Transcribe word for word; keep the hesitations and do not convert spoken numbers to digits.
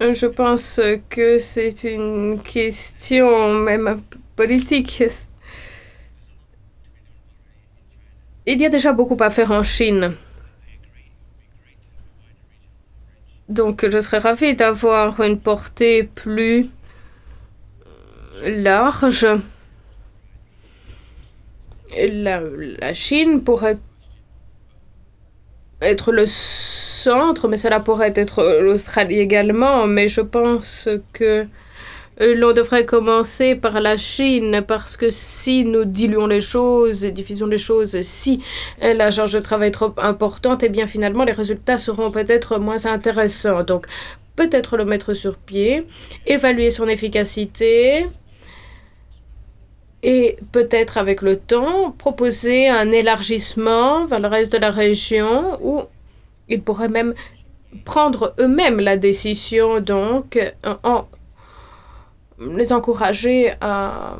Je pense que c'est une question même un peu politique. Il y a déjà beaucoup à faire en Chine. Donc je serais ravie d'avoir une portée plus large. La, la Chine pourrait être le centre, mais cela pourrait être l'Australie également. Mais je pense que euh, l'on devrait commencer par la Chine parce que si nous diluons les choses et diffusons les choses, si euh, la charge de travail est trop importante, et bien finalement les résultats seront peut-être moins intéressants. Donc peut-être le mettre sur pied, évaluer son efficacité et peut-être avec le temps proposer un élargissement vers le reste de la région où ils pourraient même prendre eux-mêmes la décision, donc en les encourager à